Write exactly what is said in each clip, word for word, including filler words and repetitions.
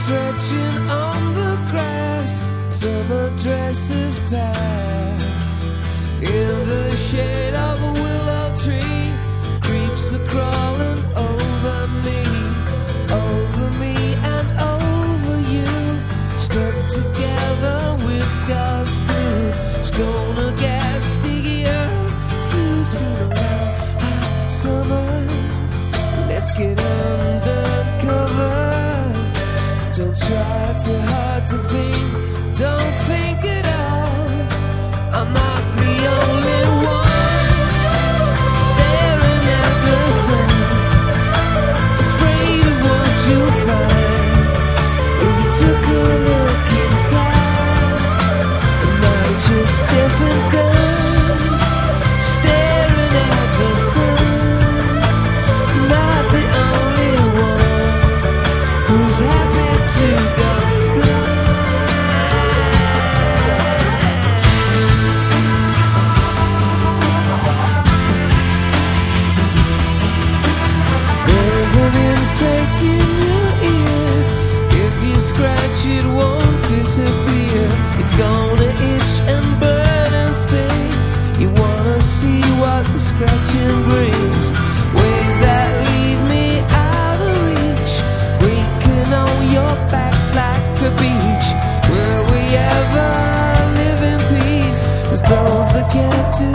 stretching on the grass, summer dresses pass. In the shade of a willow tree, creeps are crawling over me, over me and over you. Stuck together with God's glue, it's gonna get stickier to spin around. Hot summer, let's get undercover. Don't try too hard to think, don't think at all. I'm not the only one staring at the sun, afraid of what you'll find if you took a look inside. Am I just deaf and dumb, staring at the sun? Not the only one who's happy to go blind. There's an insect in your ear, if you scratch it won't disappear. It's gonna itch and burn and sting. You wanna see what the scratching brings, waves that leave me out of reach, breaking on your back like a beach. Will we ever live in peace? 'Cause those that can't do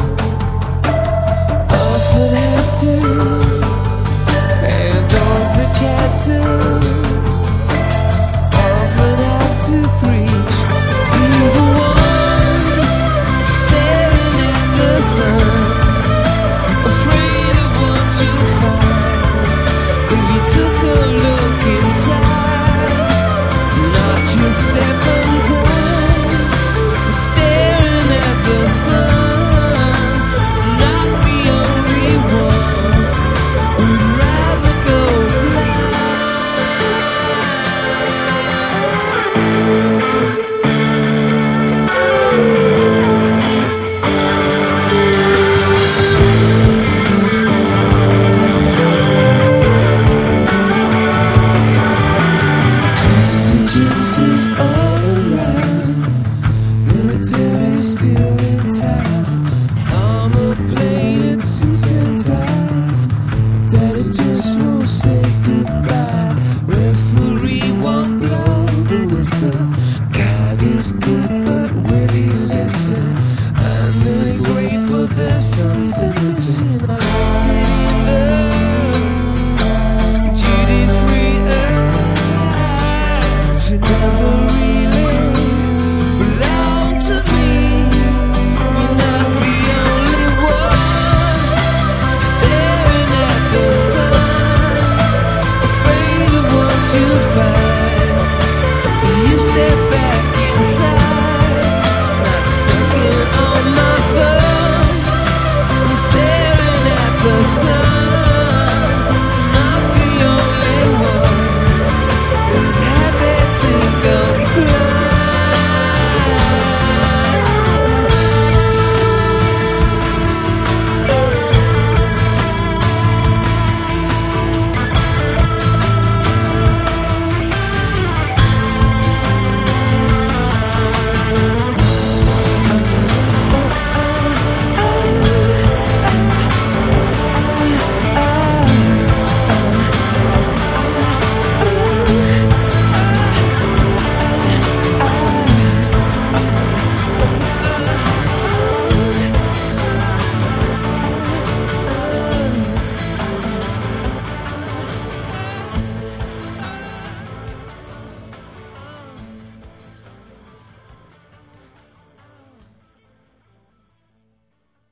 often have to, and those that can't do often have to preach to the ones staring at the sun, afraid of what you'll find if you took a look inside. Not just deaf and dumb, staring at the sun. Not the only one who'd rather go blind. Twenty chances